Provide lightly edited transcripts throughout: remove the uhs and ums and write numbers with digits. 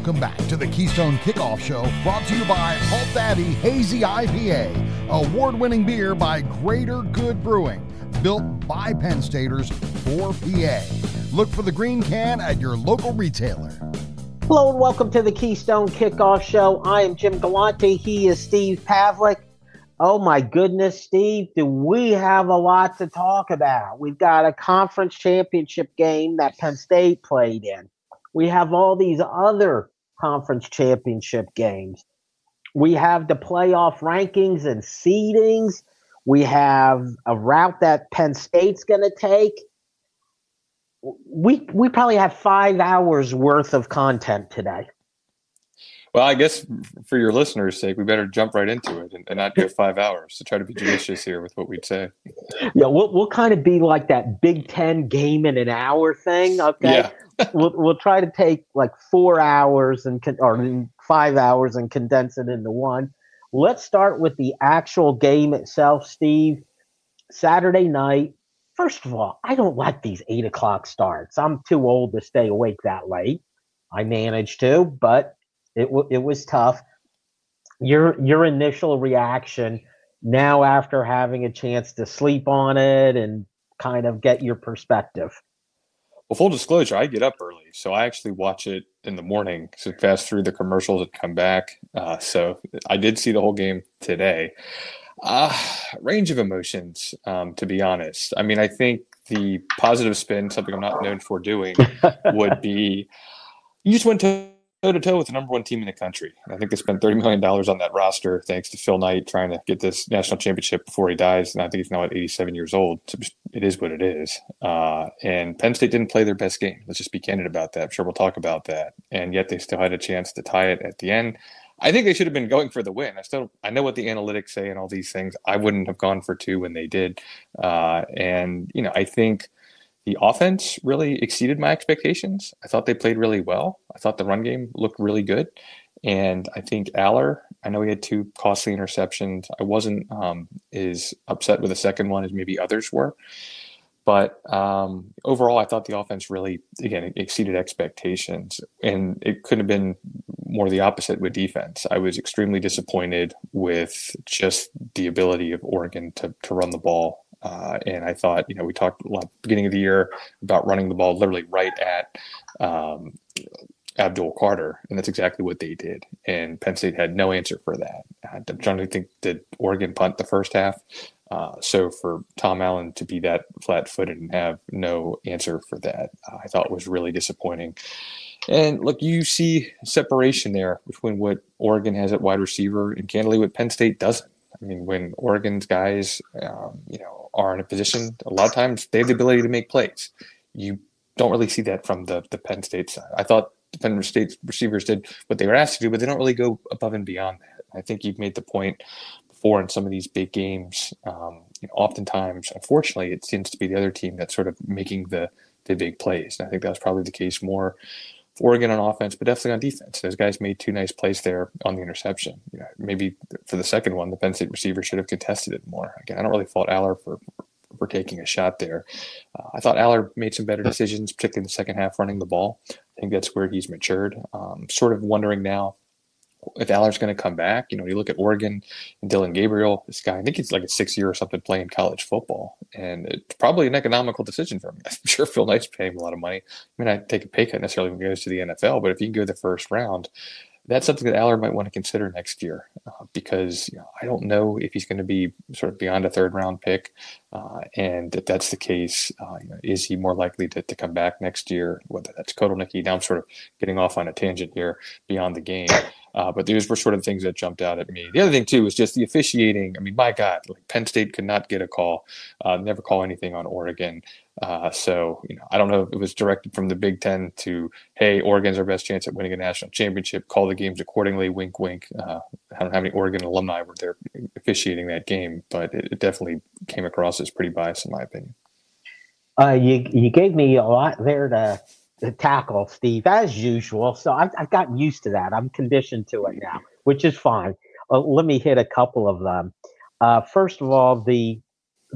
Welcome back to the Keystone Kickoff Show, brought to you by Halt Daddy Hazy IPA, award-winning beer by Greater Good Brewing, built by Penn Staters for PA. Look for the green can at your local retailer. Hello and welcome to the Keystone Kickoff Show. I am Jim Galante. He is Steve Pavlik. Oh my goodness, Steve, do we have a lot to talk about? We've got a conference championship game that Penn State played in. We have all these other conference championship games. We have the playoff rankings and seedings. We have a route that Penn State's going to take. We probably have 5 hours worth of content today. Well, I guess for your listeners' sake, we better jump right into it and not go 5 hours to try to be judicious here with what we'd say. Yeah, we'll kind of be like that Big Ten game in an hour thing. Okay, yeah. we'll try to take like 4 hours or 5 hours and condense it into one. Let's start with the actual game itself, Steve. Saturday night. First of all, I don't like these 8 o'clock starts. I'm too old to stay awake that late. I managed to, but it was tough. Your initial reaction now after having a chance to sleep on it and kind of get your perspective. Well, full disclosure, I get up early, so I actually watch it in the morning, so fast through the commercials and come back. So I did see the whole game today. Range of emotions, to be honest. I mean, I think the positive spin, something I'm not known for doing, would be you just went toe-to-toe with the number one team in the country. And I think they spent $30 million on that roster thanks to Phil Knight trying to get this national championship before he dies. And I think he's now at 87 years old. So it is what it is. And Penn State didn't play their best game. Let's just be candid about that. I'm sure we'll talk about that. And yet they still had a chance to tie it at the end. I think they should have been going for the win. I know what the analytics say and all these things. I wouldn't have gone for 2 when they did. I think the offense really exceeded my expectations. I thought they played really well. I thought the run game looked really good. And I think Aller, I know he had 2 costly interceptions. I wasn't as upset with the second one as maybe others were. But overall, I thought the offense really, again, exceeded expectations. And it couldn't have been more the opposite with defense. I was extremely disappointed with just the ability of Oregon to run the ball. And I thought, we talked a lot at the beginning of the year about running the ball literally right at Abdul Carter, and that's exactly what they did. And Penn State had no answer for that. I'm trying to think, did Oregon punt the first half? So for Tom Allen to be that flat-footed and have no answer for that, I thought was really disappointing. And look, you see separation there between what Oregon has at wide receiver and candidly what Penn State doesn't. I mean, when Oregon's guys, are in a position, a lot of times they have the ability to make plays. You don't really see that from the Penn State side. I thought the Penn State receivers did what they were asked to do, but they don't really go above and beyond that. I think you've made the point before in some of these big games. Oftentimes, unfortunately, it seems to be the other team that's sort of making the big plays. And I think that was probably the case more for Oregon on offense, but definitely on defense. Those guys made 2 nice plays there on the interception. Maybe for the second one, the Penn State receiver should have contested it more. Again, I don't really fault Aller for taking a shot there. I thought Aller made some better decisions, particularly in the second half running the ball. I think that's where he's matured. Sort of wondering now if Aller's going to come back. You look at Oregon and Dylan Gabriel, this guy, I think he's like a 6th year or something playing college football. And it's probably an economical decision for him. I'm sure Phil Knight's paying him a lot of money. I mean, I'd take a pay cut necessarily when he goes to the NFL, but if he can go the first round, that's something that Aller might want to consider next year because I don't know if he's going to be sort of beyond a 3rd round pick. And if that's the case, is he more likely to come back next year, whether that's Kotelnicki? Now I'm sort of getting off on a tangent here beyond the game. But those were sort of things that jumped out at me. The other thing, too, was just the officiating. I mean, my God, Penn State could not get a call, never call anything on Oregon. So, I don't know if it was directed from the Big Ten to, hey, Oregon's our best chance at winning a national championship. Call the games accordingly. Wink, wink. I don't know how many Oregon alumni were there officiating that game, but it definitely came across as pretty biased, in my opinion. You gave me a lot there to tackle, Steve, as usual. So I've gotten used to that. I'm conditioned to it now, which is fine. Let me hit a couple of them. First of all, the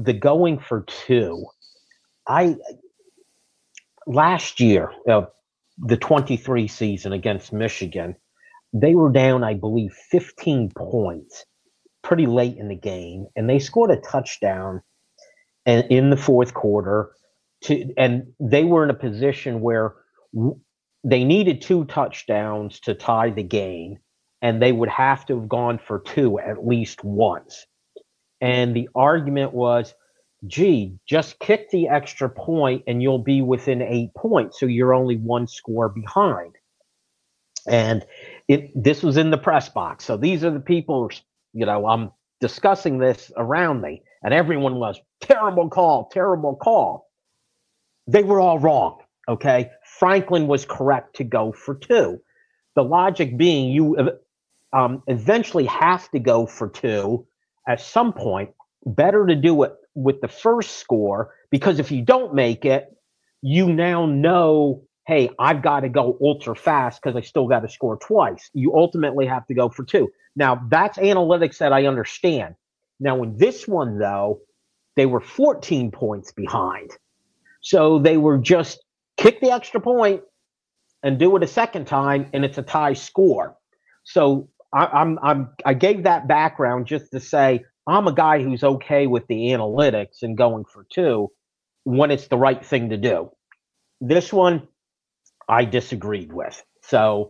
going for 2. Last year, the 23 season against Michigan. They were down, I believe, 15 points pretty late in the game, and they scored a touchdown in the fourth quarter. And they were in a position where they needed 2 touchdowns to tie the game, and they would have to have gone for 2 at least once. And the argument was, gee, just kick the extra point and you'll be within 8 points, so you're only 1 score behind. And this was in the press box. So these are the people, I'm discussing this around me, and everyone was, terrible call, terrible call. They were all wrong, okay? Franklin was correct to go for 2. The logic being you eventually have to go for 2 at some point. Better to do it with the first score, because if you don't make it, you now know, hey, I've got to go ultra fast because I still got to score twice. You ultimately have to go for 2. Now, that's analytics that I understand. Now, in this one, though, they were 14 points behind. So they were just kick the extra point and do it a second time, and it's a tie score. So I gave that background just to say I'm a guy who's okay with the analytics and going for 2 when it's the right thing to do. This one, I disagreed with. So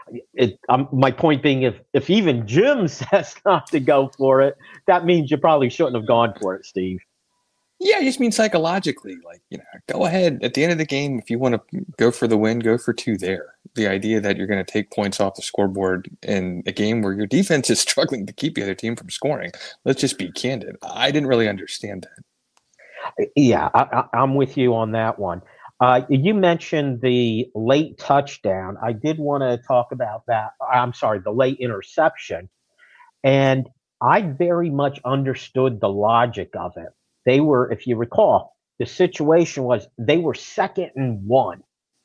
my point being, if even Jim says not to go for it, that means you probably shouldn't have gone for it, Steve. Yeah, I just mean psychologically, go ahead at the end of the game. If you want to go for the win, go for 2 there. The idea that you're going to take points off the scoreboard in a game where your defense is struggling to keep the other team from scoring. Let's just be candid. I didn't really understand that. Yeah, I'm with you on that one. You mentioned the late touchdown. I did want to talk about that. I'm sorry, the late interception. And I very much understood the logic of it. They were, if you recall, the situation was they were 2nd and 1.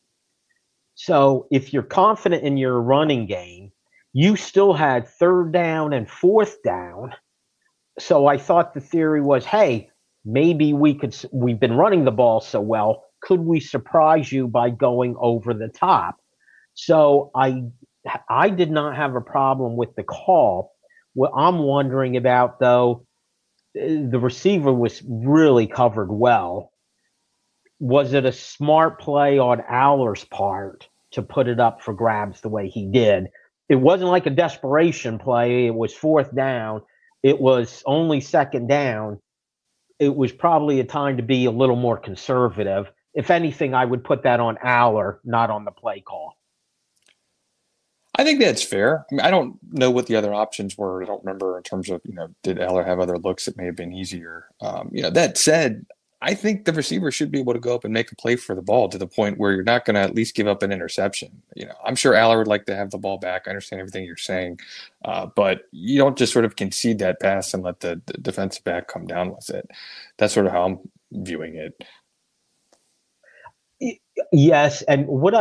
So if you're confident in your running game, you still had 3rd down and 4th down. So I thought the theory was, hey, maybe we've been running the ball so well, could we surprise you by going over the top? So I did not have a problem with the call. What I'm wondering about, though, the receiver was really covered well. Was it a smart play on Aller's part to put it up for grabs the way he did? It wasn't like a desperation play. It was 4th down. It was only 2nd down. It was probably a time to be a little more conservative. If anything, I would put that on Aller, not on the play call. I think that's fair. I mean, I don't know what the other options were. I don't remember in terms of, did Eller have other looks that may have been easier? That said, I think the receiver should be able to go up and make a play for the ball to the point where you're not going to at least give up an interception. I'm sure Aller would like to have the ball back. I understand everything you're saying, but you don't just sort of concede that pass and let the defensive back come down with it. That's sort of how I'm viewing it. Yes, and what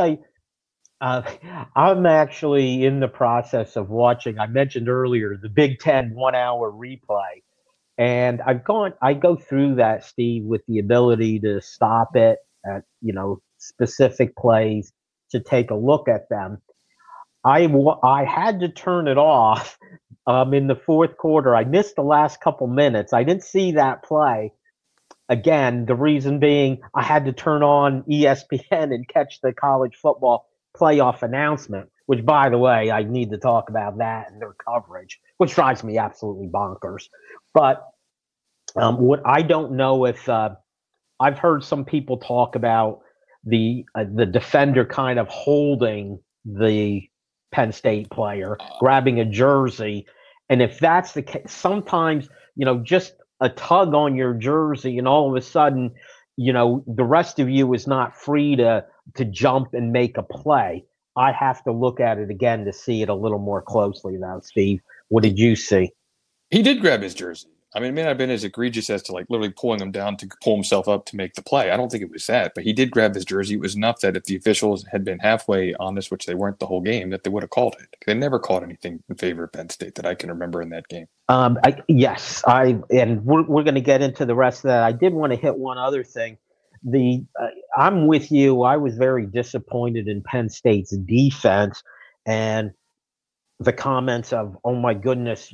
I'm actually in the process of watching, I mentioned earlier, the Big Ten 1-hour replay. And I go through that, Steve, with the ability to stop it at, specific plays, to take a look at them. I had to turn it off in the fourth quarter. I missed the last couple minutes. I didn't see that play. Again, the reason being I had to turn on ESPN and catch the college football playoff announcement, which, by the way, I need to talk about that and their coverage, which drives me absolutely bonkers. But what I don't know if I've heard some people talk about the defender kind of holding the Penn State player, grabbing a jersey. And if that's the case, sometimes, just a tug on your jersey and all of a sudden, the rest of you is not free to jump and make a play. I have to look at it again to see it a little more closely now, Steve. What did you see? He did grab his jersey. I mean, it may not have been as egregious as to literally pulling him down to pull himself up to make the play. I don't think it was that, but he did grab his jersey. It was enough that if the officials had been halfway on this, which they weren't the whole game, that they would have called it. They never called anything in favor of Penn State that I can remember in that game. Yes, and we're going to get into the rest of that. I did want to hit one other thing. I'm with you. I was very disappointed in Penn State's defense and the comments of, oh my goodness,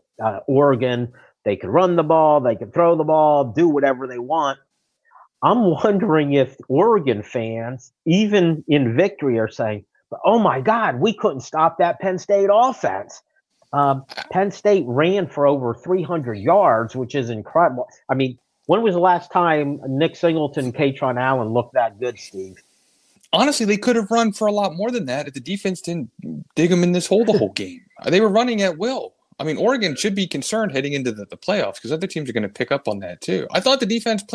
Oregon, they could run the ball, they could throw the ball, do whatever they want. I'm wondering if Oregon fans, even in victory, are saying, oh my God, we couldn't stop that Penn State offense. Penn State ran for over 300 yards, which is incredible. I mean, when was the last time Nick Singleton and Katron Allen looked that good, Steve? Honestly, they could have run for a lot more than that if the defense didn't dig them in this hole the whole game. They were running at will. I mean, Oregon should be concerned heading into the playoffs because other teams are going to pick up on that too. I thought the offense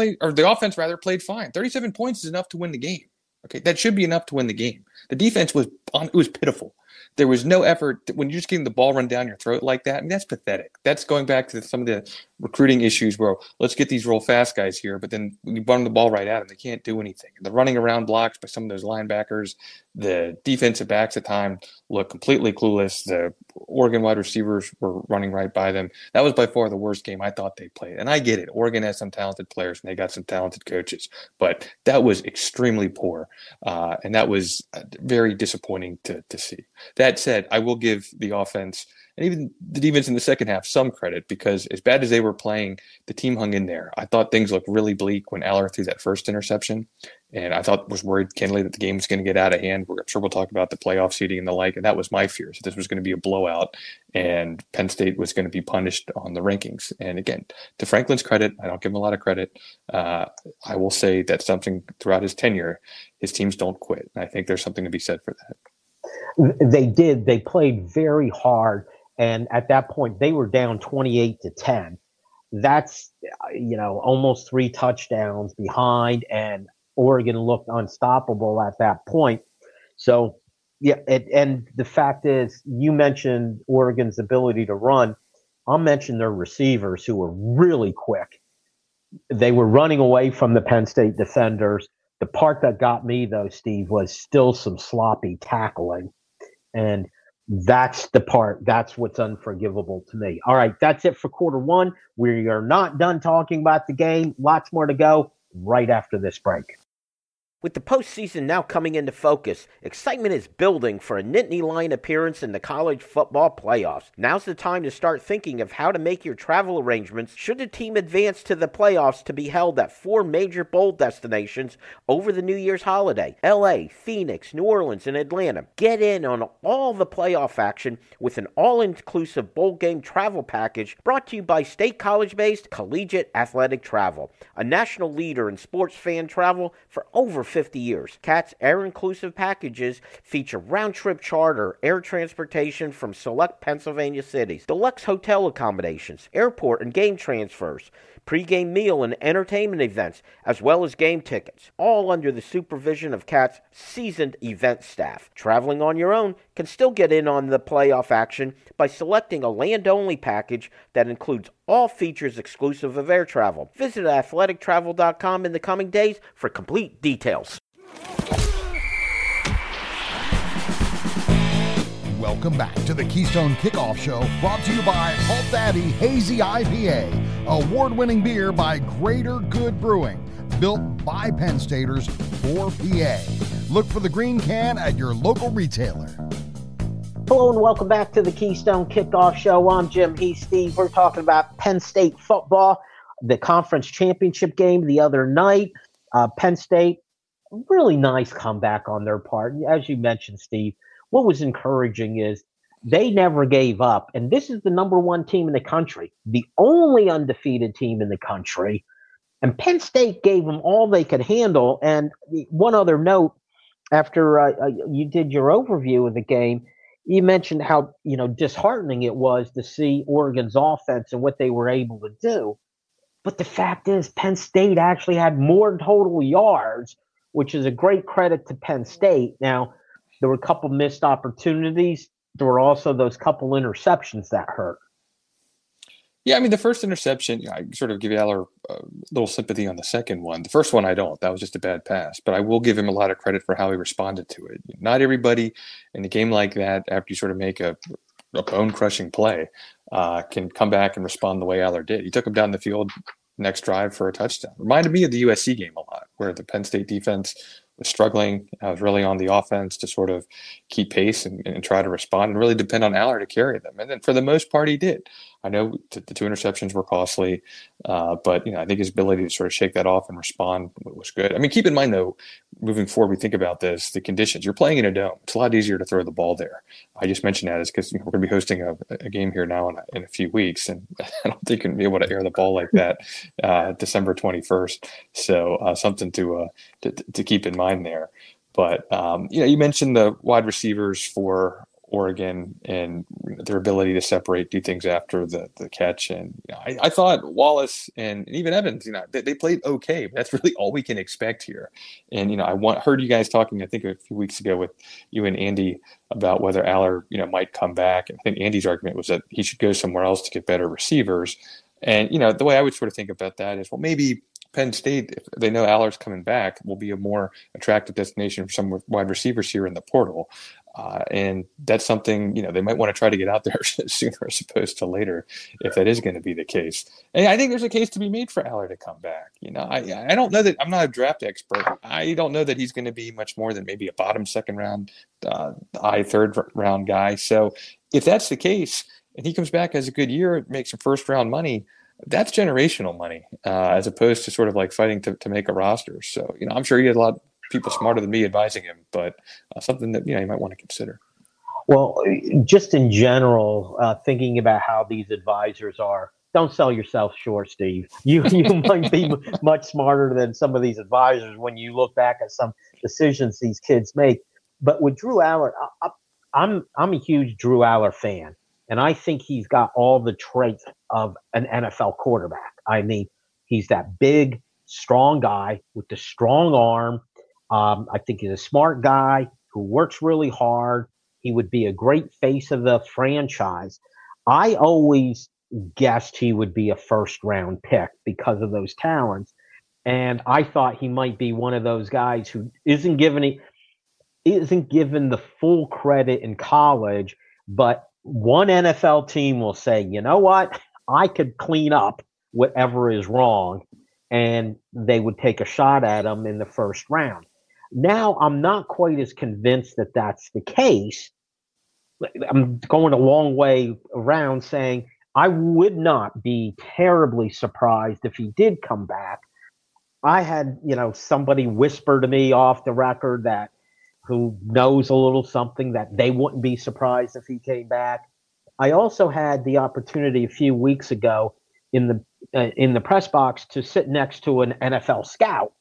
played fine. 37 points is enough to win the game. Okay, that should be enough to win the game. The defense was pitiful. There was no effort when you're just getting the ball run down your throat like that. I mean, that's pathetic. That's going back to some of the recruiting issues where let's get these real fast guys here, but then when you run the ball right at them, they can't do anything. They're running around blocks by some of those linebackers. The defensive backs at time look completely clueless. The Oregon wide receivers were running right by them. That was by far the worst game I thought they played. And I get it. Oregon has some talented players and they got some talented coaches, but that was extremely poor. And that was very disappointing to see. That said, I will give the offense and even the defense in the second half some credit because as bad as they were playing, the team hung in there. I thought things looked really bleak when Aller threw that first interception. And I was worried, candidly, that the game was going to get out of hand. I'm sure we'll talk about the playoff seeding and the like. And that was my fear. So this was going to be a blowout and Penn State was going to be punished on the rankings. And again, to Franklin's credit, I don't give him a lot of credit. I will say that something throughout his tenure, his teams don't quit. And I think there's something to be said for that. They did. They played very hard. And at that point, they were down 28-10. That's, almost 3 touchdowns behind, and Oregon looked unstoppable at that point. So, yeah, and the fact is, you mentioned Oregon's ability to run. I'll mention their receivers who were really quick. They were running away from the Penn State defenders. The part that got me, though, Steve, was still some sloppy tackling. And that's what's unforgivable to me. All right, that's it for quarter one. We are not done talking about the game. Lots more to go right after this break. With the postseason now coming into focus, excitement is building for a Nittany Lion appearance in the college football playoffs. Now's the time to start thinking of how to make your travel arrangements should the team advance to the playoffs to be held at 4 major bowl destinations over the New Year's holiday: LA, Phoenix, New Orleans, and Atlanta. Get in on all the playoff action with an all-inclusive bowl game travel package brought to you by State College-based Collegiate Athletic Travel, a national leader in sports fan travel for over 50 years. CAT's air-inclusive packages feature round-trip charter, air transportation from select Pennsylvania cities, deluxe hotel accommodations, airport and game transfers, pre-game meal and entertainment events, as well as game tickets, all under the supervision of CAT's seasoned event staff. Traveling on your own can still get in on the playoff action by selecting a land-only package that includes all features exclusive of air travel. Visit athletictravel.com in the coming days for complete details. Welcome back to the Keystone Kickoff Show, brought to you by Halt Daddy Hazy IPA, award-winning beer by Greater Good Brewing, built by Penn Staters for PA. Look for the green can at your local retailer. Hello and welcome back to the Keystone Kickoff Show. I'm Jim. He's Steve. We're talking about Penn State football, the conference championship game the other night. Penn State, really nice comeback on their part. As you mentioned, Steve, what was encouraging is they never gave up. And this is the number 1 team in the country, the only undefeated team in the country. And Penn State gave them all they could handle. And one other note, after you did your overview of the game, you mentioned how, disheartening it was to see Oregon's offense and what they were able to do. But the fact is, Penn State actually had more total yards, which is a great credit to Penn State. Now, there were a couple missed opportunities. There were also those couple interceptions that hurt. Yeah, I mean, the first interception, I sort of give Aller a little sympathy on the second one. The first one, I don't. That was just a bad pass. But I will give him a lot of credit for how he responded to it. Not everybody in a game like that, after you sort of make a bone-crushing play, can come back and respond the way Aller did. He took him down the field next drive for a touchdown. Reminded me of the USC game a lot, where the Penn State defense was struggling. I was really on the offense to sort of keep pace and try to respond and really depend on Aller to carry them. And then for the most part, he did. I know the 2 interceptions were costly, but I think his ability to sort of shake that off and respond was good. I mean, keep in mind though, moving forward, we think about this: the conditions. You're playing in a dome; it's a lot easier to throw the ball there. I just mentioned that is because we're going to be hosting a game here now in a few weeks, and I don't think you're going to be able to air the ball like that December 21st. So something to keep in mind there. But you mentioned the wide receivers for Oregon and their ability to separate, do things after the catch. And I thought Wallace and even Evans, they played okay, but that's really all we can expect here. And, heard you guys talking, I think a few weeks ago with you and Andy about whether Aller, might come back. And I think Andy's argument was that he should go somewhere else to get better receivers. And, the way I would sort of think about that is, well, maybe Penn State, if they know Aller's coming back, will be a more attractive destination for some wide receivers here in the portal. And that's something, they might want to try to get out there sooner as opposed to later, if that is going to be the case. And I think there's a case to be made for Aller to come back. I don't know that I'm not a draft expert. I don't know that he's going to be much more than maybe a bottom second round, high third round guy. So if that's the case and he comes back as a good year, makes some first round money, that's generational money, as opposed to sort of like fighting to make a roster. So, I'm sure he had a lot of people smarter than me advising him, but something that, you might want to consider. Well, just in general, thinking about how these advisors are, don't sell yourself short, Steve. You might be much smarter than some of these advisors when you look back at some decisions these kids make. But with Drew Aller, I'm a huge Drew Aller fan. And I think he's got all the traits of an NFL quarterback. I mean, he's that big, strong guy with the strong arm. I think he's a smart guy who works really hard. He would be a great face of the franchise. I always guessed he would be a first-round pick because of those talents. And I thought he might be one of those guys who isn't given the full credit in college, but one NFL team will say, you know what, I could clean up whatever is wrong, and they would take a shot at him in the first round. Now, I'm not quite as convinced that that's the case. I'm going a long way around saying I would not be terribly surprised if he did come back. I had, somebody whisper to me off the record who knows a little something that they wouldn't be surprised if he came back. I also had the opportunity a few weeks ago in the press box to sit next to an NFL scout.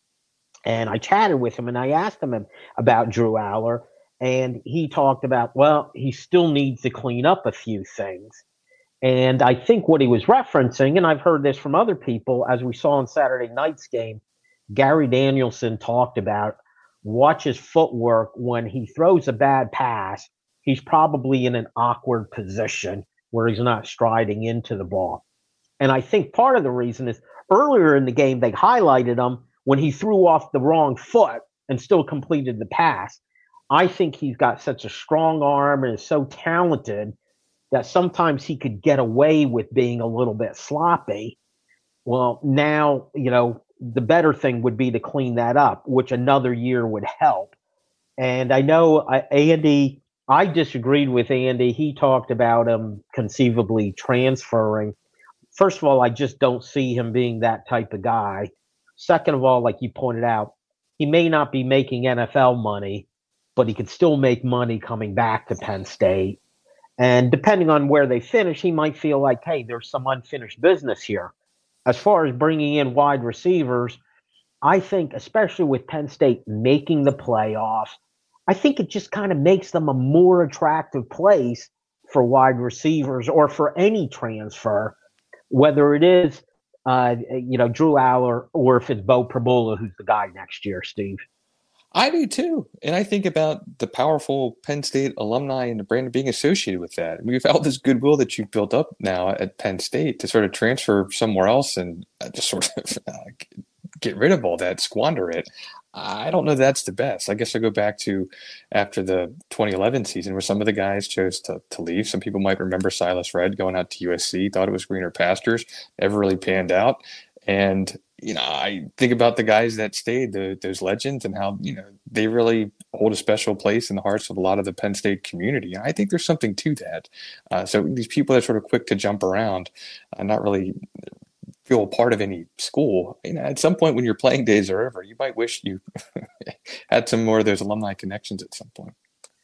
And I chatted with him and I asked him about Drew Aller. And he talked about, well, he still needs to clean up a few things. And I think what he was referencing, and I've heard this from other people, as we saw in Saturday night's game, Gary Danielson talked about watch his footwork when he throws a bad pass. He's probably in an awkward position where he's not striding into the ball. And I think part of the reason is earlier in the game, they highlighted him when he threw off the wrong foot and still completed the pass. I think he's got such a strong arm and is so talented that sometimes he could get away with being a little bit sloppy. Well, now, the better thing would be to clean that up, which another year would help. And I know Andy, I disagreed with Andy. He talked about him conceivably transferring. First of all, I just don't see him being that type of guy. Second of all, like you pointed out, he may not be making NFL money, but he could still make money coming back to Penn State. And depending on where they finish, he might feel like, hey, there's some unfinished business here. As far as bringing in wide receivers, I think, especially with Penn State making the playoffs, I think it just kind of makes them a more attractive place for wide receivers or for any transfer, whether it is, Drew Aller or if it's Bo Prabula, who's the guy next year, Steve. I do too. And I think about the powerful Penn State alumni and the brand being associated with that. We've all this goodwill that you've built up now at Penn State to sort of transfer somewhere else and just sort of get rid of all that, squander it. I don't know that's the best. I guess I go back to after the 2011 season where some of the guys chose to leave. Some people might remember Silas Redd going out to USC, thought it was greener pastures, never really panned out. And, I think about the guys that stayed, those legends, and how, they really hold a special place in the hearts of a lot of the Penn State community. And I think there's something to that. So these people that are sort of quick to jump around, not really feel a part of any school, at some point when your playing days are over, you might wish you had some more of those alumni connections at some point.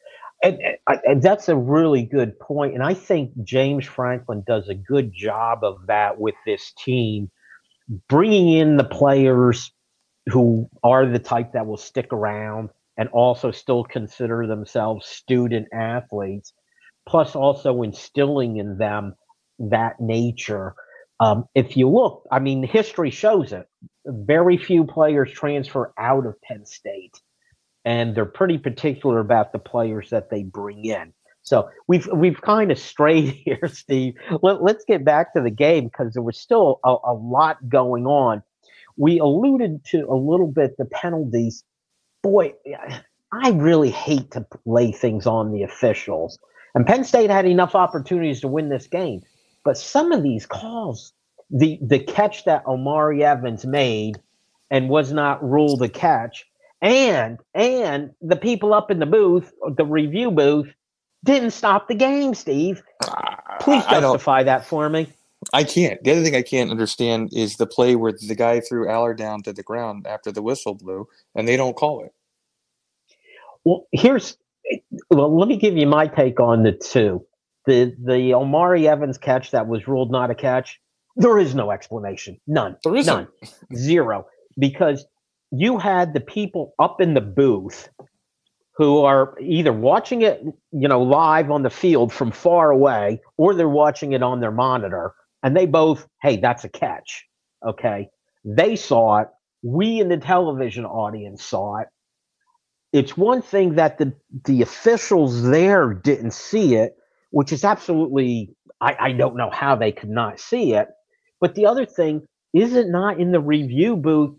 And that's a really good point. And I think James Franklin does a good job of that with this team, bringing in the players who are the type that will stick around and also still consider themselves student athletes, plus also instilling in them that nature. If you look, I mean, history shows it. Very few players transfer out of Penn State, and they're pretty particular about the players that they bring in. So we've kind of strayed here, Steve. Let's get back to the game, because there was still a lot going on. We alluded to a little bit the penalties. Boy, I really hate to lay things on the officials. And Penn State had enough opportunities to win this game. But some of these calls, the catch that Omari Evans made and was not ruled a catch, and the people up in the booth, the review booth, didn't stop the game, Steve. Please justify that for me. I can't. The other thing I can't understand is the play where the guy threw Aller down to the ground after the whistle blew, and they don't call it. Well, let me give you my take on the two. The Omari Evans catch that was ruled not a catch, there is no explanation. None. There isn't. None. Zero. Because you had the people up in the booth who are either watching it, live on the field from far away, or they're watching it on their monitor, and they both, hey, that's a catch. Okay. They saw it. We in the television audience saw it. It's one thing that the officials there didn't see it, which is absolutely, I don't know how they could not see it. But the other thing, is it not in the review booth?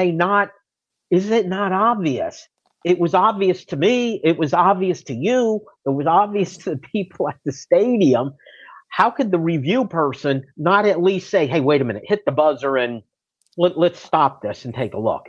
Is it not obvious? It was obvious to me. It was obvious to you. It was obvious to the people at the stadium. How could the review person not at least say, hey, wait a minute, hit the buzzer and let's stop this and take a look?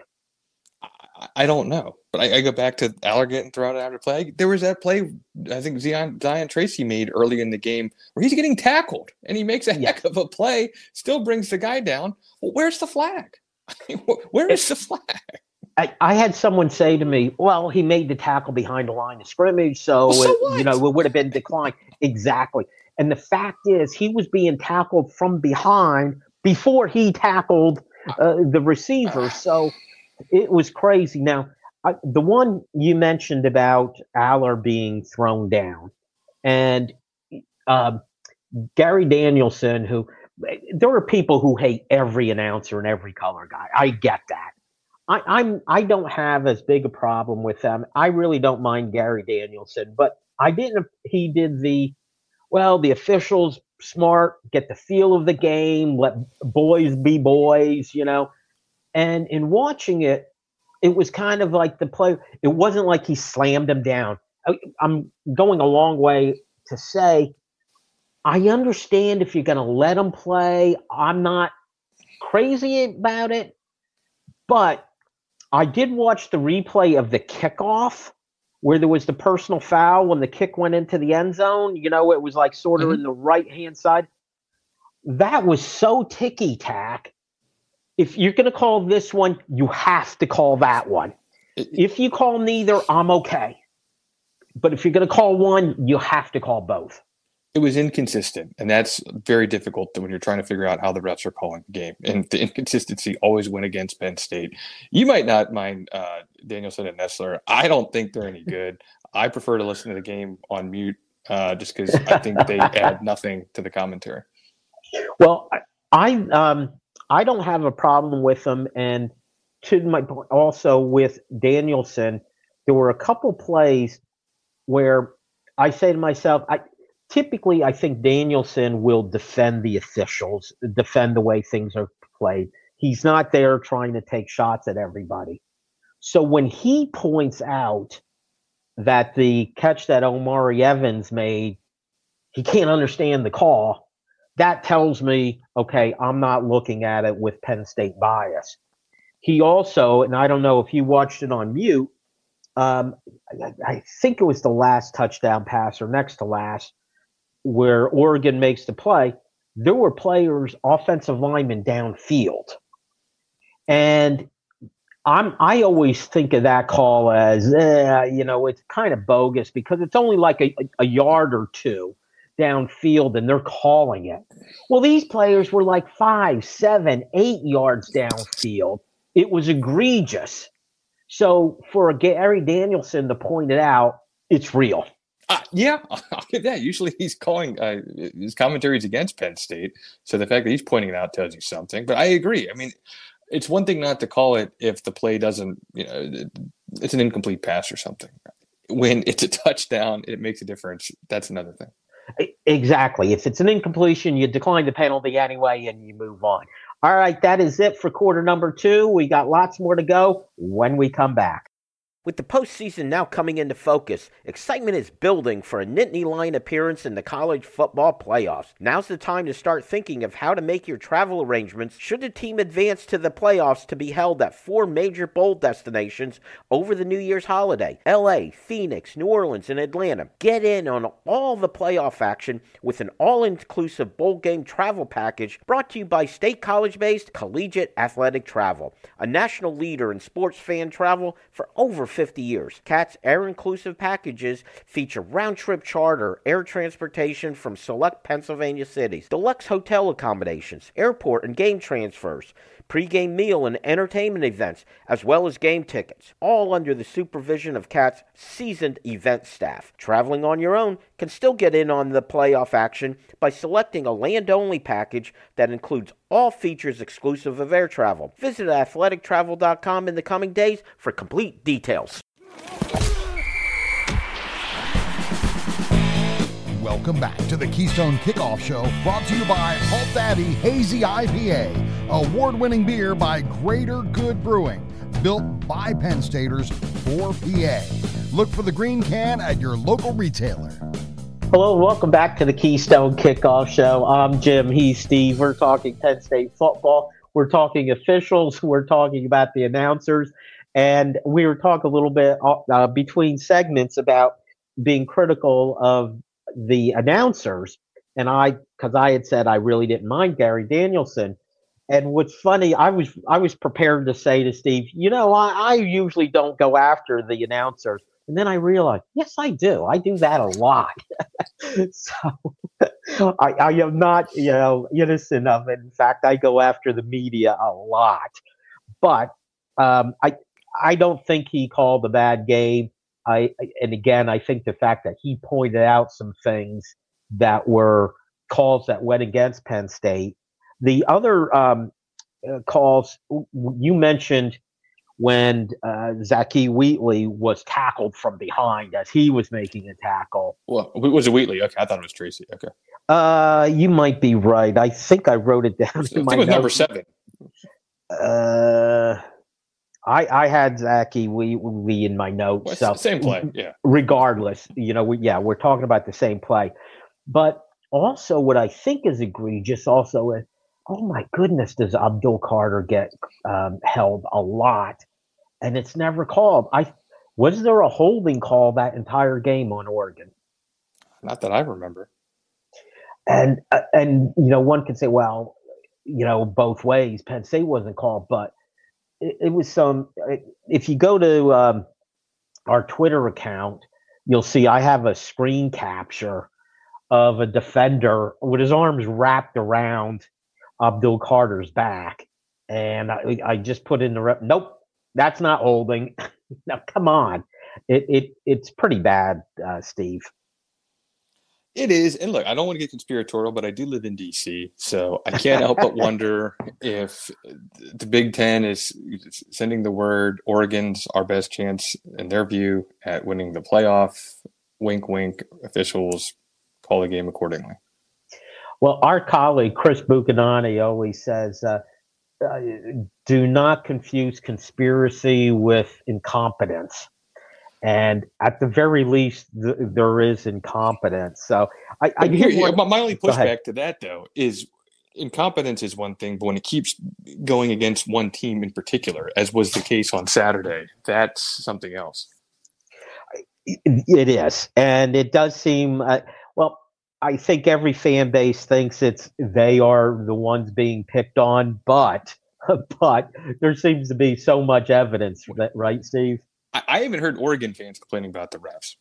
I don't know. But I go back to Aller getting thrown out of play. There was that play I think Zion Tracy made early in the game where he's getting tackled, and he makes a heck of a play, still brings the guy down. Well, where's the flag? Where is the flag? I had someone say to me, well, he made the tackle behind the line of scrimmage, so it would have been declined. Exactly. And the fact is, he was being tackled from behind before he tackled the receiver. So it was crazy. Now, the one you mentioned about Aller being thrown down, and Gary Danielson, who there are people who hate every announcer and every color guy. I get that. I don't have as big a problem with them. I really don't mind Gary Danielson, but he did the officials smart, get the feel of the game, let boys be boys, and in watching it, it was kind of like the play. It wasn't like he slammed him down. I'm going a long way to say, I understand if you're going to let him play. I'm not crazy about it, but I did watch the replay of the kickoff where there was the personal foul when the kick went into the end zone. It was like sort of in the right-hand side. That was so ticky-tack. If you're going to call this one, you have to call that one. If you call neither, I'm okay. But if you're going to call one, you have to call both. It was inconsistent, and that's very difficult when you're trying to figure out how the refs are calling the game. And the inconsistency always went against Penn State. You might not mind Danielson and Nessler. I don't think they're any good. I prefer to listen to the game on mute just because I think they add nothing to the commentary. Well, I don't have a problem with them. And to my point, also with Danielson, there were a couple plays where I say to myself, typically, I think Danielson will defend the officials, defend the way things are played. He's not there trying to take shots at everybody. So when he points out that the catch that Omari Evans made, he can't understand the call. that tells me, okay, I'm not looking at it with Penn State bias. He also, and I don't know if you watched it on mute, um, I think it was the last touchdown pass or next to last, where Oregon makes the play. There were players, offensive linemen downfield. And I always think of that call as, it's kind of bogus because it's only like a yard or two downfield and they're calling it. Well, these players were like 5, 7, 8 yards downfield. It was egregious. So for Gary Danielson to point it out, it's real. Yeah, I'll give that. Usually he's calling his commentaries against Penn State. So the fact that he's pointing it out tells you something. But I agree. I mean, it's one thing not to call it if the play doesn't, it's an incomplete pass or something. When it's a touchdown, it makes a difference. That's another thing. Exactly. If it's an incompletion, you decline the penalty anyway and you move on. All right, that is it for quarter number 2. We got lots more to go when we come back. With the postseason now coming into focus, excitement is building for a Nittany Lion appearance in the college football playoffs. Now's the time to start thinking of how to make your travel arrangements should the team advance to the playoffs to be held at 4 major bowl destinations over the New Year's holiday: LA, Phoenix, New Orleans, and Atlanta. Get in on all the playoff action with an all-inclusive bowl game travel package brought to you by State College-based Collegiate Athletic Travel, a national leader in sports fan travel for over 50 years. CAT's air-inclusive packages feature round-trip charter, air transportation from select Pennsylvania cities, deluxe hotel accommodations, airport and game transfers, pre-game meal and entertainment events, as well as game tickets, all under the supervision of CAT's seasoned event staff. Traveling on your own can still get in on the playoff action by selecting a land-only package that includes all features exclusive of air travel. Visit athletictravel.com in the coming days for complete details. Welcome back to the Keystone Kickoff Show, brought to you by Halt Daddy Hazy IPA, award-winning beer by Greater Good Brewing, built by Penn Staters for PA. Look for the green can at your local retailer. Hello, welcome back to the Keystone Kickoff Show. I'm Jim, he's Steve. We're talking Penn State football. We're talking officials. We're talking about the announcers. And we were talking a little bit between segments about being critical of the announcers. And because I had said I really didn't mind Gary Danielson. And what's funny, I was prepared to say to Steve, I usually don't go after the announcers. And then I realized, yes, I do. I do that a lot. So I am not, innocent of it. In fact, I go after the media a lot. But I don't think he called a bad game. And again, I think the fact that he pointed out some things that were calls that went against Penn State. The other calls you mentioned when Zachy Wheatley was tackled from behind as he was making a tackle. Well, was it Wheatley? Okay, I thought it was Tracy. Okay. You might be right. I think I wrote it down. I think it was number 7. I had Zachy Wheatley in my notes. Well, so same play, yeah. Regardless, we're talking about the same play. But also what I think is egregious also is, oh my goodness, does Abdul Carter get held a lot? And it's never called. Was there a holding call that entire game on Oregon? Not that I remember. And one could say, well, both ways. Penn State wasn't called, but it was some. If you go to our Twitter account, you'll see I have a screen capture of a defender with his arms wrapped around Abdul Carter's back, and I just put in the nope, that's not holding. Now, come on, it's pretty bad, Steve. It is, and look, I don't want to get conspiratorial, but I do live in D.C., so I can't help but wonder if the Big Ten is sending the word Oregon's our best chance, in their view, at winning the playoff. Wink, wink, officials call the game accordingly. Well, our colleague, Chris Buchanani, always says, do not confuse conspiracy with incompetence. And at the very least, there is incompetence. So my only pushback to that, though, is incompetence is one thing, but when it keeps going against one team in particular, as was the case on Saturday, that's something else. It is. And it does seem, I think every fan base thinks they are the ones being picked on, but there seems to be so much evidence for that, right, Steve? I haven't heard Oregon fans complaining about the refs.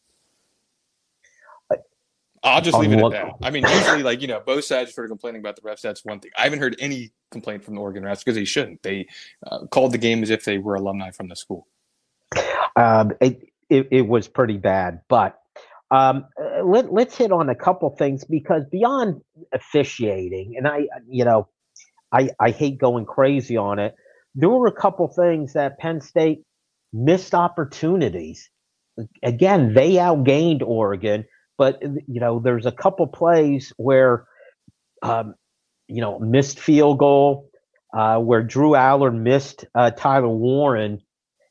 I'll just leave it at that. I mean, usually, both sides are sort of complaining about the refs. That's one thing. I haven't heard any complaint from the Oregon refs because they shouldn't. They called the game as if they were alumni from the school. It was pretty bad, but let's hit on a couple things, because beyond officiating, and I hate going crazy on it, there were a couple things that Penn State missed opportunities. Again, they outgained Oregon, but there's a couple plays where missed field goal, where Drew Aller missed Tyler Warren,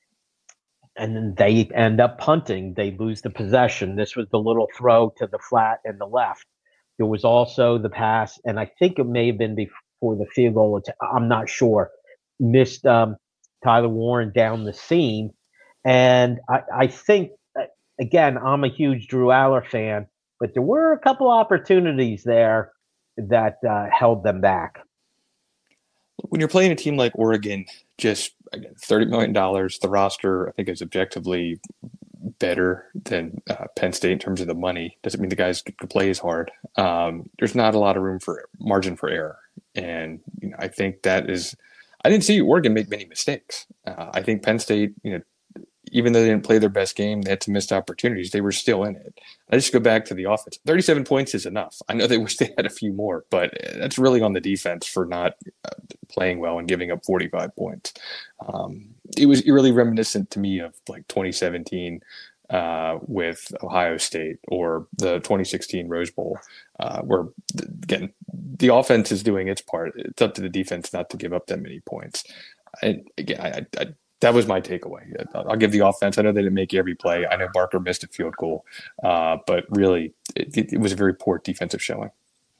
and then they end up punting. They lose the possession. This was the little throw to the flat and the left. There was also the pass, and I think it may have been before the field goal. I'm not sure. Missed Tyler Warren down the seam. And I think, again, I'm a huge Drew Aller fan, but there were a couple opportunities there that held them back. When you're playing a team like Oregon, just again, $30 million, the roster, I think, is objectively better than Penn State in terms of the money. Doesn't mean the guys could play as hard. There's not a lot of room for margin for error. And I think that is – I didn't see Oregon make many mistakes. I think Penn State, even though they didn't play their best game, they had some missed opportunities. They were still in it. I just go back to the offense. 37 points is enough. I know they wish they had a few more, but that's really on the defense for not playing well and giving up 45 points. It was really reminiscent to me of 2017 with Ohio State, or the 2016 Rose Bowl, where, again, the offense is doing its part. It's up to the defense not to give up that many points. And again, that was my takeaway. I'll give the offense. I know they didn't make every play. I know Barker missed a field goal, but really, it was a very poor defensive showing.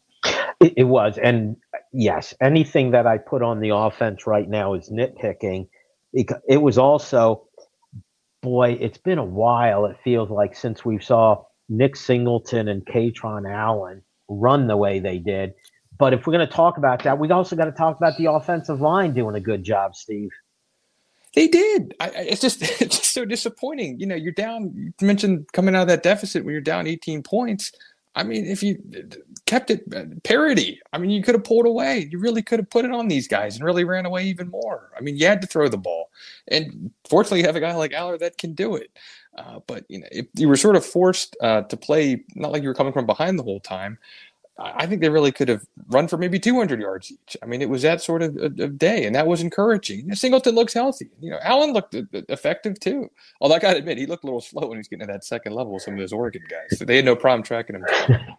It was. And yes, anything that I put on the offense right now is nitpicking. It was also, boy, it's been a while, it feels like, since we saw Nick Singleton and Katron Allen run the way they did. But if we're going to talk about that, we also got to talk about the offensive line doing a good job, Steve. They did. It's just so disappointing. You're down. You mentioned coming out of that deficit when you're down 18 points. I mean, if you kept it parity, you could have pulled away. You really could have put it on these guys and really ran away even more. You had to throw the ball. And fortunately, you have a guy like Aller that can do it. But if you were sort of forced to play, not like you were coming from behind the whole time, I think they really could have run for maybe 200 yards each. It was that sort of day, and that was encouraging. Singleton looks healthy. Allen looked effective too. Although I got to admit, he looked a little slow when he's getting to that second level with some of those Oregon guys. So they had no problem tracking him.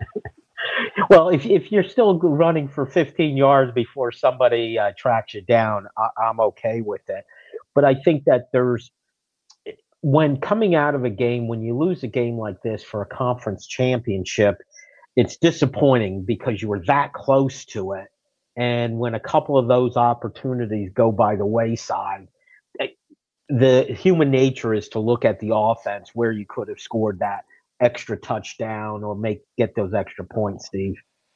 Well, if you're still running for 15 yards before somebody tracks you down, I'm okay with it. But I think that when coming out of a game, when you lose a game like this for a conference championship, it's disappointing because you were that close to it. And when a couple of those opportunities go by the wayside, the human nature is to look at the offense where you could have scored that extra touchdown or get those extra points, Steve.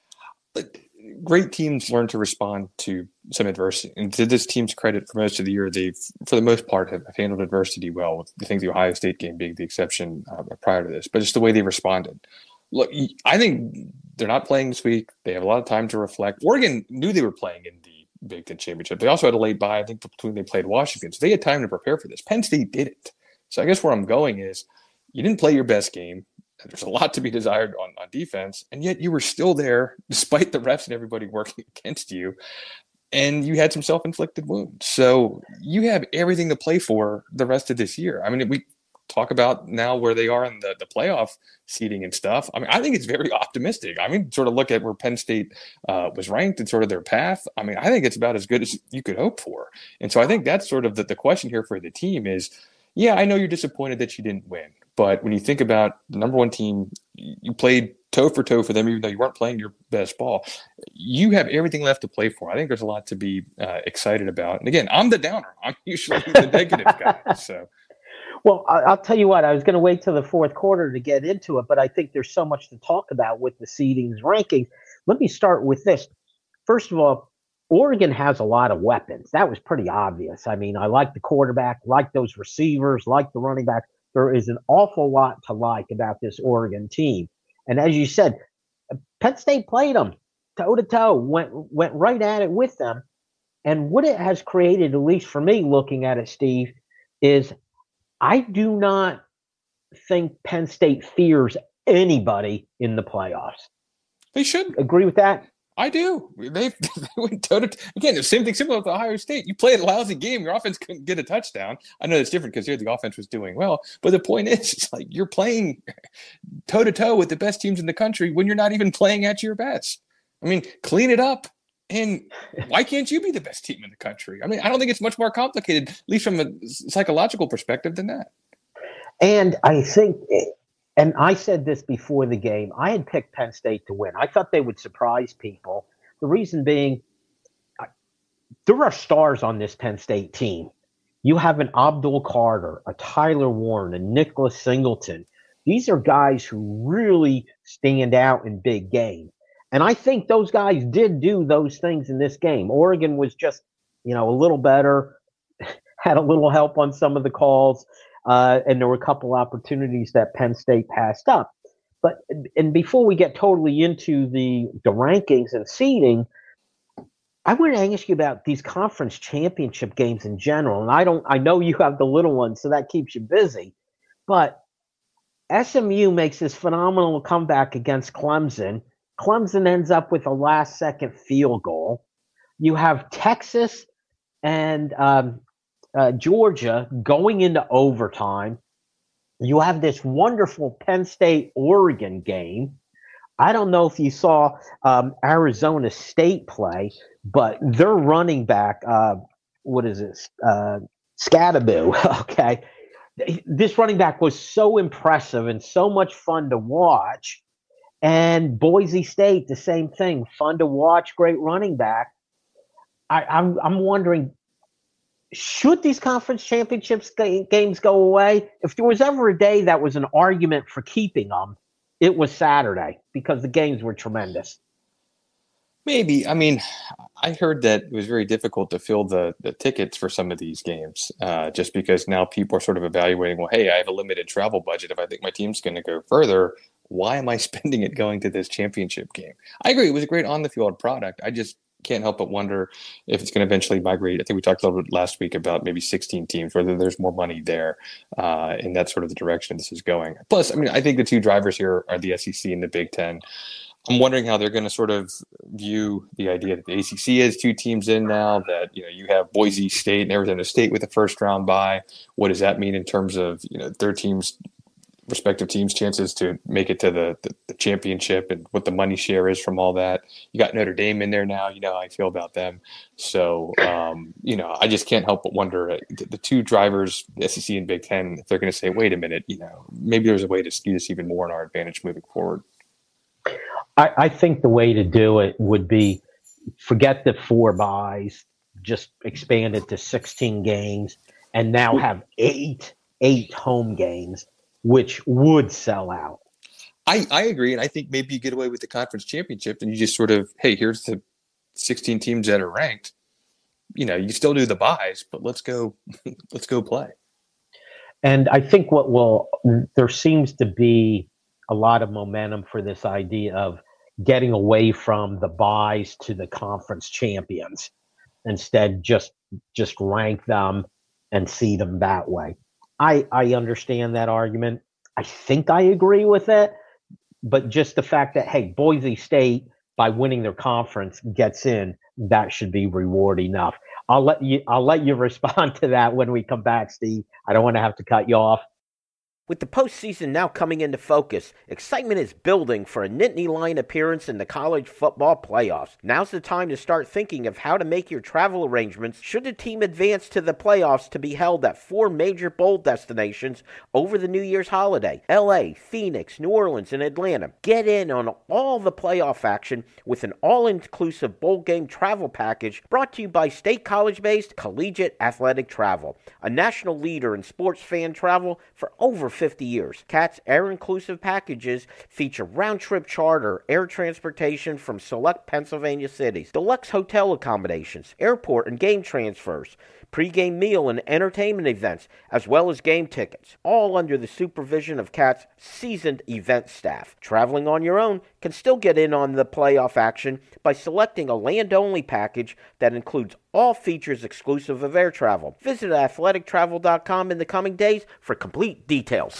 Great teams learn to respond to some adversity. And to this team's credit, for most of the year, they've, for the most part, have handled adversity well, with I think the Ohio State game being the exception prior to this. But just the way they responded. Look, I think they're not playing this week. They have a lot of time to reflect. Oregon knew they were playing in the Big Ten Championship. They also had a late bye, I think, between they played Washington. So they had time to prepare for this. Penn State didn't. So I guess where I'm going is you didn't play your best game. There's a lot to be desired on defense, and yet you were still there despite the refs and everybody working against you, and you had some self-inflicted wounds. So you have everything to play for the rest of this year. We talk about now where they are in the playoff seeding and stuff. I think it's very optimistic. Sort of look at where Penn State was ranked and sort of their path. I think it's about as good as you could hope for. And so I think that's sort of the question here for the team is, yeah, I know you're disappointed that you didn't win, But when you think about the number one team, you played toe for toe for them, even though you weren't playing your best ball. You have everything left to play for. I think there's a lot to be excited about. And again, I'm the downer. I'm usually the negative guy. So. Well, I'll tell you what, I was going to wait till the fourth quarter to get into it, but I think there's so much to talk about with the seedings ranking. Let me start with this. First of all, Oregon has a lot of weapons. That was pretty obvious. I mean, I like the quarterback, like those receivers, like the running back. There is an awful lot to like about this Oregon team. And as you said, Penn State played them toe-to-toe, went right at it with them. And what it has created, at least for me looking at it, Steve, is I do not think Penn State fears anybody in the playoffs. They should. Agree with that? I do. They went toe-to-toe. Again, the same thing similar with Ohio State. You played a lousy game. Your offense couldn't get a touchdown. I know it's different because here the offense was doing well. But the point is, it's like you're playing toe-to-toe with the best teams in the country when you're not even playing at your best. I mean, clean it up. And why can't you be the best team in the country? I mean, I don't think it's much more complicated, at least from a psychological perspective, than that. And I think, and I said this before the game, I had picked Penn State to win. I thought they would surprise people. The reason being, there are stars on this Penn State team. You have an Abdul Carter, a Tyler Warren, a Nicholas Singleton. These are guys who really stand out in big games. And I think those guys did do those things in this game. Oregon was just, a little better, had a little help on some of the calls, and there were a couple opportunities that Penn State passed up. And before we get totally into the rankings and seeding, I want to ask you about these conference championship games in general. And I know you have the little ones, so that keeps you busy. But SMU makes this phenomenal comeback against Clemson. Clemson ends up with a last-second field goal. You have Texas and Georgia going into overtime. You have this wonderful Penn State-Oregon game. I don't know if you saw Arizona State play, but their running back, Scadaboo, okay? This running back was so impressive and so much fun to watch. And Boise State, the same thing, fun to watch, great running back. I'm wondering, should these conference championships games go away? If there was ever a day that was an argument for keeping them, it was Saturday because the games were tremendous. Maybe. I mean, I heard that it was very difficult to fill the tickets for some of these games just because now people are sort of evaluating, well, hey, I have a limited travel budget. If I think my team's going to go further, why am I spending it going to this championship game? I agree. It was a great on-the-field product. I just can't help but wonder if it's going to eventually migrate. I think we talked a little bit last week about maybe 16 teams, whether there's more money there, and that's sort of the direction this is going. Plus, I mean, I think the two drivers here are the SEC and the Big Ten. I'm wondering how they're going to sort of view the idea that the ACC has two teams in now, that, you have Boise State and Arizona State with a first-round bye. What does that mean in terms of, their teams' respective teams' chances to make it to the championship and what the money share is from all that? You got Notre Dame in there now. You know how I feel about them. So, I just can't help but wonder the two drivers, the SEC and Big Ten, if they're going to say, wait a minute, maybe there's a way to skew this even more in our advantage moving forward. I think the way to do it would be forget the 4 byes, just expand it to 16 games, and now have eight home games, which would sell out. I agree, and I think maybe you get away with the conference championship, and you just sort of, hey, here's the 16 teams that are ranked. You still do the byes, but let's go play. And I think there seems to be a lot of momentum for this idea of getting away from the byes to the conference champions. Instead, just rank them and see them that way. I understand that argument. I think I agree with it, but just the fact that, hey, Boise State, by winning their conference, gets in, that should be reward enough. I'll let you respond to that when we come back, Steve. I don't want to have to cut you off. With the postseason now coming into focus, excitement is building for a Nittany Lion appearance in the college football playoffs. Now's the time to start thinking of how to make your travel arrangements should the team advance to the playoffs to be held at 4 major bowl destinations over the New Year's holiday: LA, Phoenix, New Orleans, and Atlanta. Get in on all the playoff action with an all-inclusive bowl game travel package brought to you by State College-based Collegiate Athletic Travel, a national leader in sports fan travel for over 50 years. CAT's air-inclusive packages feature round-trip charter, air transportation from select Pennsylvania cities, deluxe hotel accommodations, airport and game transfers, pre-game meal and entertainment events, as well as game tickets, all under the supervision of CAT's seasoned event staff. Traveling on your own can still get in on the playoff action by selecting a land-only package that includes all features exclusive of air travel. Visit athletictravel.com in the coming days for complete details.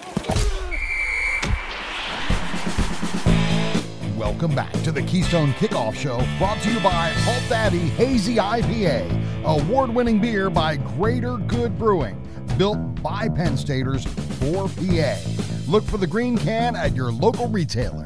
Welcome back to the Keystone Kickoff Show, brought to you by Halt Daddy Hazy IPA, award-winning beer by Greater Good Brewing, built by Penn Staters for PA. Look for the green can at your local retailer.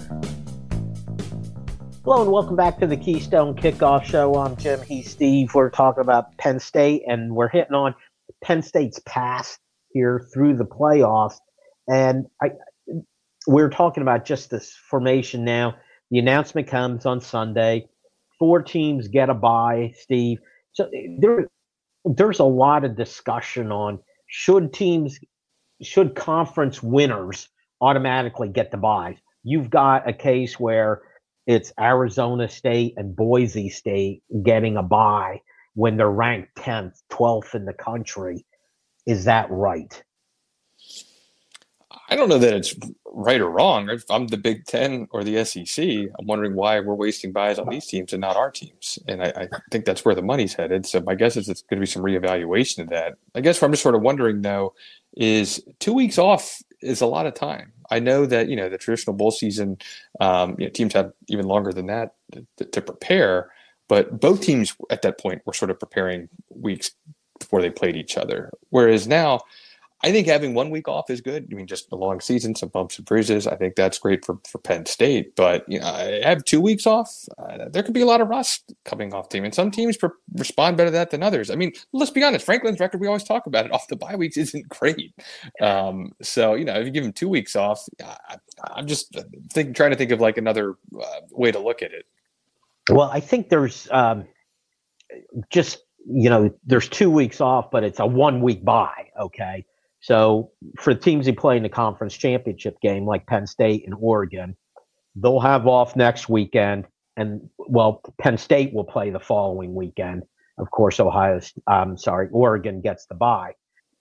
Hello and welcome back to the Keystone Kickoff Show. I'm Jim, he's Steve. We're talking about Penn State, and we're hitting on Penn State's path here through the playoffs. And we're talking about just this formation now. The announcement comes on Sunday. 4 teams get a bye, Steve. So there's a lot of discussion on should conference winners automatically get the bye. You've got a case where it's Arizona State and Boise State getting a bye when they're ranked 10th, 12th in the country. Is that right? I don't know that it's right or wrong. If I'm the Big Ten or the SEC, I'm wondering why we're wasting buys on these teams and not our teams. And I think that's where the money's headed. So my guess is it's going to be some reevaluation of that. I guess what I'm just sort of wondering, though, is 2 weeks off is a lot of time. I know that, the traditional bowl season, teams have even longer than that to prepare. But both teams at that point were sort of preparing weeks before they played each other. Whereas now, I think having 1 week off is good. I mean, just a long season, some bumps and bruises. I think that's great for Penn State. But, I have 2 weeks off. There could be a lot of rust coming off team. And some teams respond better to that than others. I mean, let's be honest. Franklin's record, we always talk about it, off the bye weeks isn't great. So, if you give him 2 weeks off, I'm just trying to think of like another way to look at it. Well, I think there's there's 2 weeks off, but it's a 1 week bye, okay? So for the teams who play in the conference championship game, like Penn State and Oregon, they'll have off next weekend. And, Penn State will play the following weekend. Of course, Oregon gets the bye.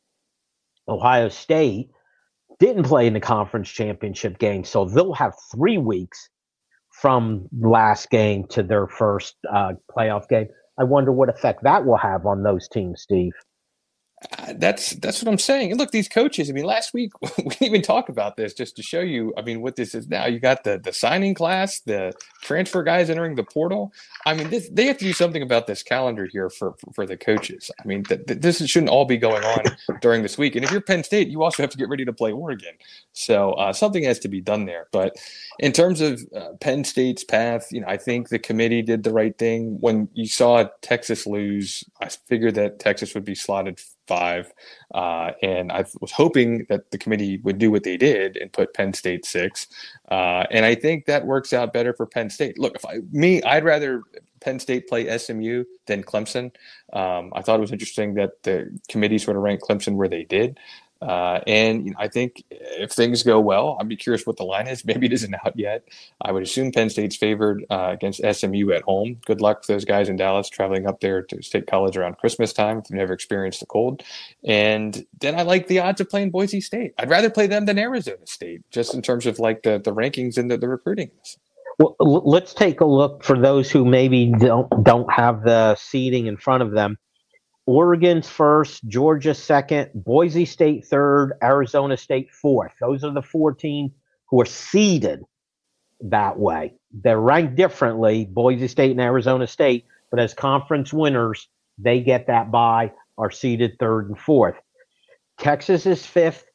Ohio State didn't play in the conference championship game, so they'll have 3 weeks from last game to their first playoff game. I wonder what effect that will have on those teams, Steve. That's what I'm saying. And look, these coaches, last week we didn't even talk about this, just to show you, what this is now. You got the signing class, the transfer guys entering the portal. They have to do something about this calendar here for the coaches. This shouldn't all be going on during this week. And if you're Penn State, you also have to get ready to play Oregon. So something has to be done there. But in terms of Penn State's path, I think the committee did the right thing. When you saw Texas lose, I figured that Texas would be slotted 5. And I was hoping that the committee would do what they did and put Penn State 6. And I think that works out better for Penn State. Look, I'd rather Penn State play SMU than Clemson. I thought it was interesting that the committee sort of ranked Clemson where they did. And I think if things go well, I'd be curious what the line is. Maybe it isn't out yet. I would assume Penn State's favored against SMU at home. Good luck for those guys in Dallas traveling up there to State College around Christmas time if you've never experienced the cold. And then I like the odds of playing Boise State. I'd rather play them than Arizona State, just in terms of like the rankings and the recruiting. Well, let's take a look for those who maybe don't have the seeding in front of them. Oregon's first, Georgia second, Boise State third, Arizona State fourth. Those are the 4 teams who are seeded that way. They're ranked differently, Boise State and Arizona State, but as conference winners, they get that bye, are seeded third and fourth. Texas is fifth,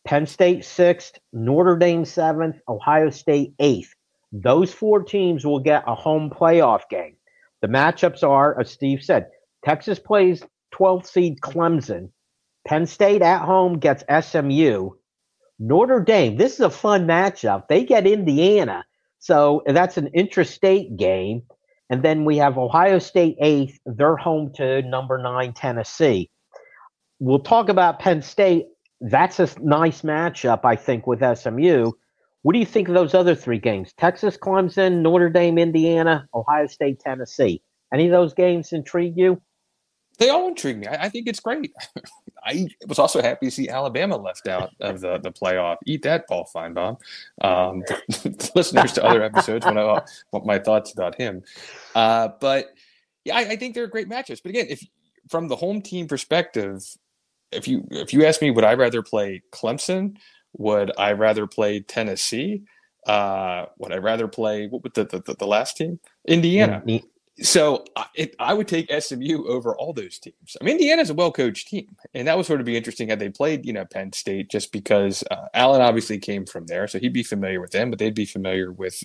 Penn State 6th, Notre Dame 7th, Ohio State 8th. Those 4 teams will get a home playoff game. The matchups are, as Steve said, Texas plays 12th seed Clemson. Penn State at home gets SMU. Notre Dame, this is a fun matchup. They get Indiana. So that's an interstate game. And then we have Ohio State 8th. They're home to number 9 Tennessee. We'll talk about Penn State. That's a nice matchup, I think, with SMU. What do you think of those other 3 games? Texas, Clemson, Notre Dame, Indiana, Ohio State, Tennessee. Any of those games intrigue you? They all intrigue me. I think it's great. I was also happy to see Alabama left out of the playoff. Eat that, Paul Feinbaum. Listeners to other episodes want my thoughts about him. But yeah, I think they're great matches. But again, if from the home team perspective, if you ask me, would I rather play Clemson? Would I rather play Tennessee? Would I rather play what was the last team? Indiana. Mm-hmm. So I would take SMU over all those teams. I mean, Indiana's a well-coached team, and that would sort of be interesting had they played, Penn State, just because Allen obviously came from there, so he'd be familiar with them, but they'd be familiar with,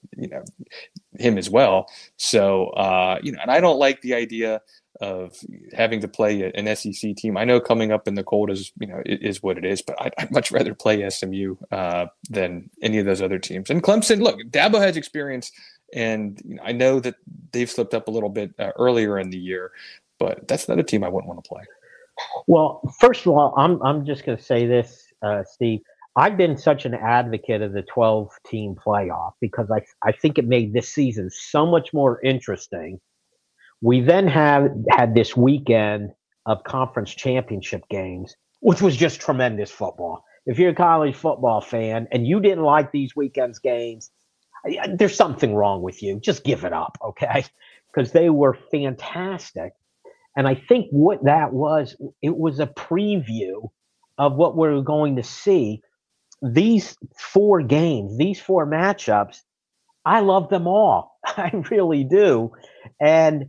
him as well. So, and I don't like the idea of having to play an SEC team. I know coming up in the cold is what it is, but I'd much rather play SMU than any of those other teams. And Clemson, look, Dabo has experience. And I know that they've slipped up a little bit earlier in the year, but that's not a team I wouldn't want to play. Well, first of all, I'm just going to say this, Steve. I've been such an advocate of the 12-team playoff because I think it made this season so much more interesting. We then had this weekend of conference championship games, which was just tremendous football. If you're a college football fan and you didn't like these weekend's games, there's something wrong with you. Just give it up, okay? Because they were fantastic. And I think what that was, it was a preview of what we're going to see. These 4 games, these 4 matchups, I love them all. I really do. And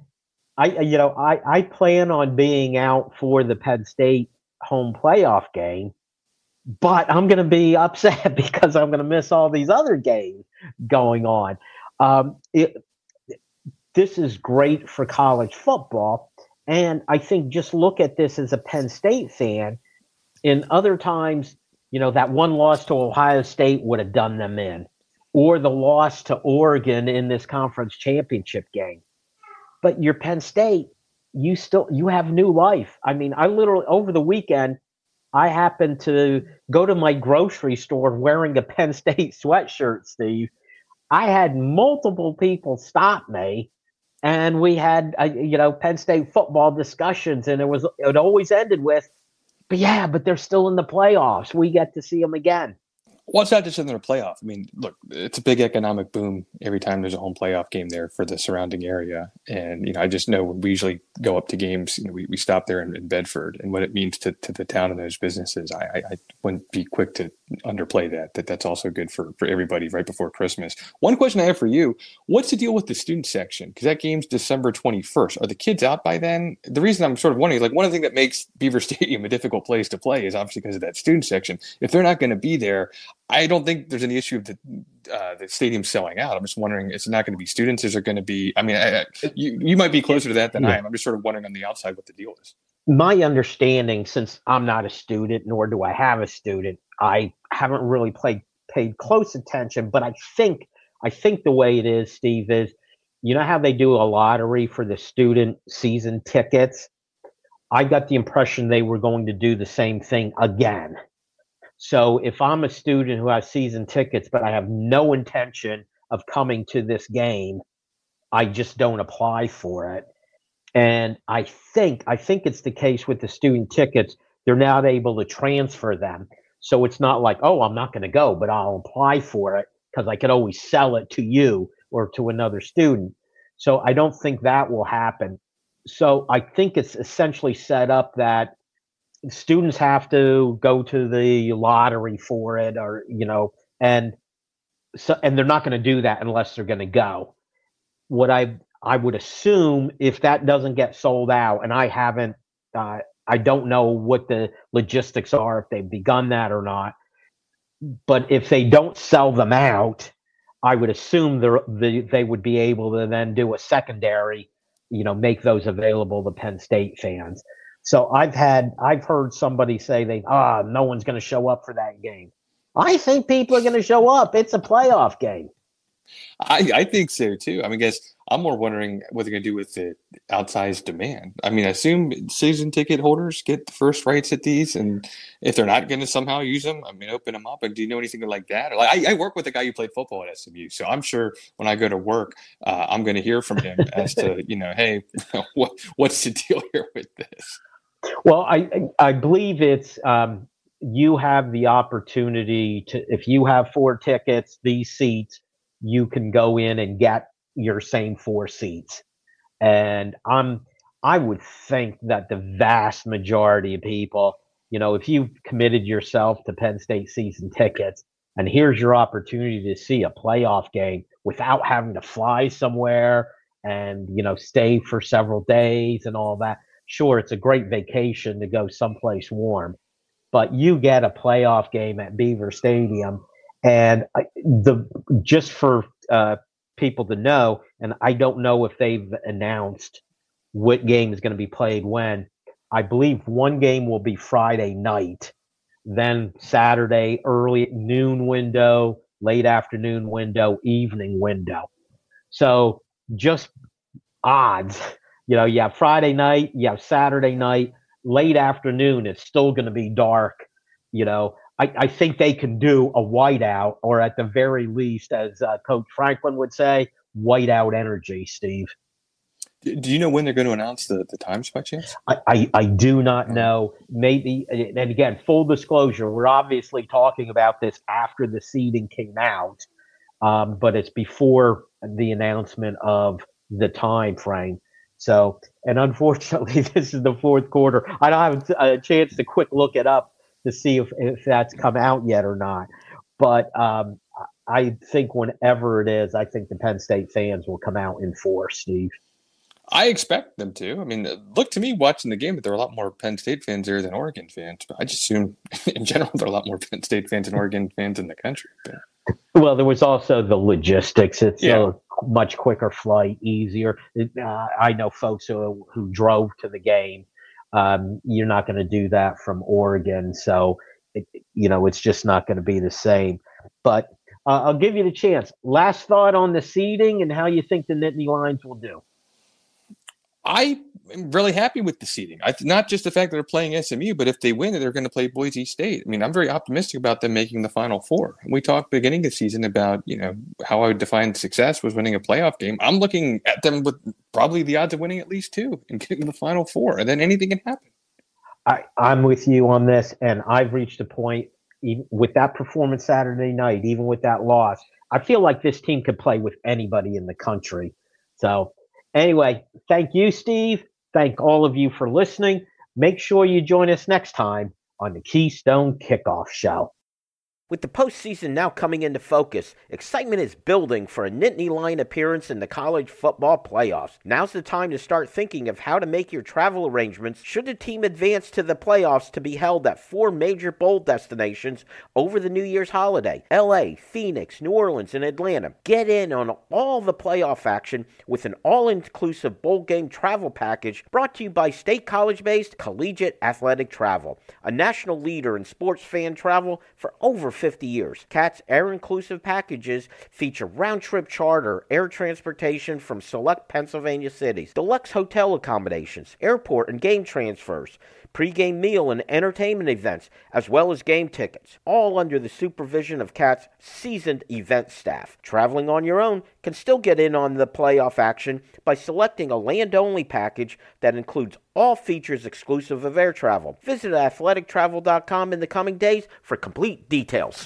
I plan on being out for the Penn State home playoff game, but I'm going to be upset because I'm going to miss all these other games going on. This is great for college football. And I think just look at this as a Penn State fan. In other times, that one loss to Ohio State would have done them in, or the loss to Oregon in this conference championship game. But you're Penn State, you have new life. I mean, I literally, over the weekend, I happened to go to my grocery store wearing a Penn State sweatshirt, Steve. I had multiple people stop me, and we had, Penn State football discussions, and it always ended with, but they're still in the playoffs. We get to see them again. Well, it's not just in their playoff. I mean, look, it's a big economic boom every time there's a home playoff game there for the surrounding area. And, I just know when we usually go up to games, we stop there in Bedford, and what it means to the town and those businesses. I wouldn't be quick to underplay that's also good for everybody right before Christmas. One question I have for you, what's the deal with the student section? Because that game's December 21st. Are the kids out by then? The reason I'm sort of wondering is, one of the things that makes Beaver Stadium a difficult place to play is obviously because of that student section. If they're not going to be there, I don't think there's any issue of the stadium selling out. I'm just wondering, it's not going to be students. Is there going to be? I mean, you might be closer to that than I am. I'm just sort of wondering on the outside what the deal is. My understanding, since I'm not a student, nor do I have a student, I haven't really paid close attention. But I think the way it is, Steve, is how they do a lottery for the student season tickets. I got the impression they were going to do the same thing again. So if I'm a student who has season tickets, but I have no intention of coming to this game, I just don't apply for it. And I think it's the case with the student tickets. They're not able to transfer them. So it's not like, I'm not going to go, but I'll apply for it because I could always sell it to you or to another student. So I don't think that will happen. So I think it's essentially set up that students have to go to the lottery for it, or and they're not going to do that unless they're going to go. What I would assume, if that doesn't get sold out, and I haven't I don't know what the logistics are, if they've begun that or not. But if they don't sell them out, I would assume they would be able to then do a secondary, make those available to Penn State fans. So I've heard somebody say no one's going to show up for that game. I think people are going to show up. It's a playoff game. I think so too. I mean, guys, I'm more wondering what they're going to do with the outsized demand. I mean, I assume season ticket holders get the first rights at these, and if they're not going to somehow use them, I mean, open them up. And do you know anything like that? Like, I work with a guy who played football at SMU, so I'm sure when I go to work, I'm going to hear from him as to hey, what's the deal here with this? Well, I believe it's you have the opportunity to, if you have 4 tickets, these seats, you can go in and get your same 4 seats. And I would think that the vast majority of people, if you've committed yourself to Penn State season tickets, and here's your opportunity to see a playoff game without having to fly somewhere and, stay for several days and all that. Sure, it's a great vacation to go someplace warm, but you get a playoff game at Beaver Stadium. And just for people to know, and I don't know if they've announced what game is going to be played when. I believe one game will be Friday night, then Saturday early noon window, late afternoon window, evening window. So just odds. You have Friday night, you have Saturday night, late afternoon, it's still going to be dark. I think they can do a whiteout, or at the very least, as Coach Franklin would say, whiteout energy, Steve. Do you know when they're going to announce the times by chance? I do not know. Maybe, and again, full disclosure, we're obviously talking about this after the seeding came out, but it's before the announcement of the time frame. So, and unfortunately, this is the fourth quarter. I don't have a chance to quick look it up to see if that's come out yet or not. But I think whenever it is, I think the Penn State fans will come out in force, Steve. I expect them to. I mean, look, to me, watching the game, there are a lot more Penn State fans there than Oregon fans. But I just assume, in general, there are a lot more Penn State fans and Oregon fans in the country. But. Well, there was also the logistics. It's a much quicker flight, easier. I know folks who drove to the game. You're not going to do that from Oregon. So, it's just not going to be the same. But I'll give you the chance. Last thought on the seeding and how you think the Nittany Lions will do. I am really happy with the seeding. Not just the fact that they're playing SMU, but if they win, they're going to play Boise State. I mean, I'm very optimistic about them making the Final Four. We talked beginning of the season about, how I would define success was winning a playoff game. I'm looking at them with probably the odds of winning at least 2 and getting the Final Four, and then anything can happen. I'm with you on this, and I've reached a point, even with that performance Saturday night, even with that loss, I feel like this team could play with anybody in the country. So, anyway, thank you, Steve. Thank all of you for listening. Make sure you join us next time on the Keystone Kickoff Show. With the postseason now coming into focus, excitement is building for a Nittany Lion appearance in the college football playoffs. Now's the time to start thinking of how to make your travel arrangements should the team advance to the playoffs to be held at 4 major bowl destinations over the New Year's holiday: LA, Phoenix, New Orleans, and Atlanta. Get in on all the playoff action with an all-inclusive bowl game travel package brought to you by State College-based Collegiate Athletic Travel, a national leader in sports fan travel for over 50 years. CAT's air-inclusive packages feature round-trip charter, air transportation from select Pennsylvania cities, deluxe hotel accommodations, airport and game transfers, pre-game meal and entertainment events, as well as game tickets, all under the supervision of CAT's seasoned event staff. Traveling on your own can still get in on the playoff action by selecting a land-only package that includes all features exclusive of air travel. Visit athletictravel.com in the coming days for complete details.